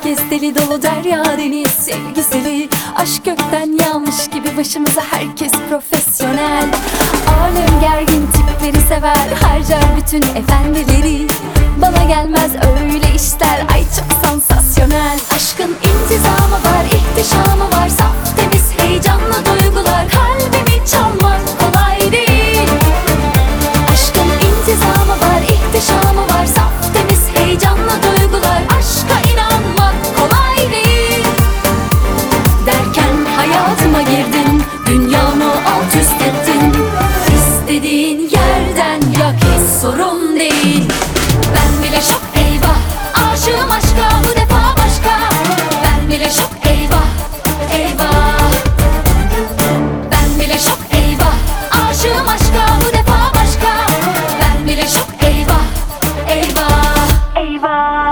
herkes deli dolu derya deniz sevgiseli. Aşk gökten yağmış gibi başımıza, herkes profesyonel. Alem gergin tipleri sever, harcar bütün efendileri. Bana gelmez öyle işler, ay çok sansasyonel. Aşkın intizamı var, ihtişamı var, saf temiz heyecanlı duygular. Kalbimi çalmak kolay değil. Aşkın intizamı var, ihtişamı var, saf temiz heyecanlı duygular. Aşka inanmak kolay değil. Derken hayatıma girdin, dünyamı alt üst ettin. İstediğin yerden yak, hiç sorun değil. Ben bile şok, eyvah, aşığım aşka, bu defa başka. Ben bile şok, eyvah, eyvah. Ben bile şok, eyvah, aşığım aşka, bu defa başka. Ben bile şok, eyvah, eyvah, eyvah.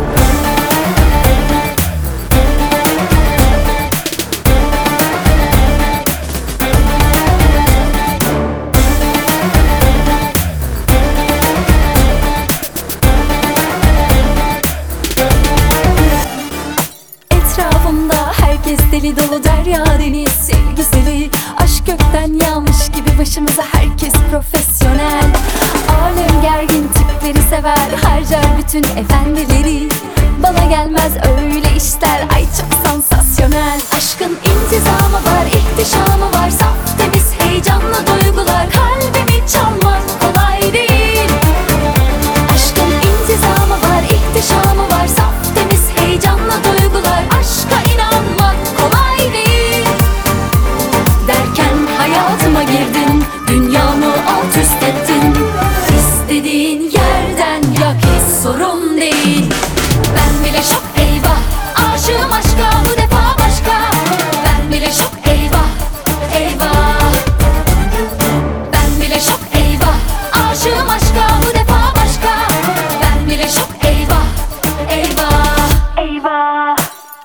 Etrafımda herkes deli dolu derya deniz sevgiseli. Aşk gökten yağmış gibi başımıza, herkes profesyonel. Alem gergin tipleri sever, harcar bütün efendileri. Bana gelmez öyle işler, ay çok sansasyonel. Aşkın intizamı var, ihtişamı var, saf temiz heyecanlı duygular. Kalbimi çalmak kolay değil. Aşkın intizamı var, ihtişamı var, saf temiz heyecanlı duygular. Aşka inanmak kolay değil. Derken hayatıma girdin, dünyamı alt üst ettin. İstediğin yerden yak, hiç sorun değil. Ben bile şok, eyvah, aşığım aşka, bu defa başka. Ben bile şok, eyvah, eyvah. Ben bile şok, eyvah, aşığım aşka, bu defa başka. Ben bile şok, eyvah, eyvah, eyvah.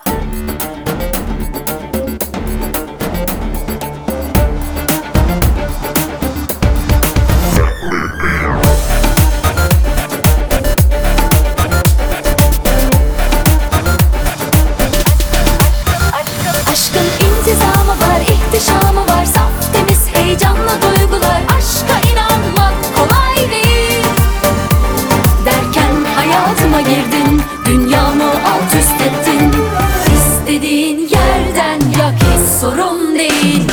Aşkın intizamı var, ihtişamı var, saf temiz heyecanlı duygular. Aşka inanmak kolay değil. Derken hayatıma girdin, dünyamı alt üst ettin. İstediğin yerden yak, hiç sorun değil.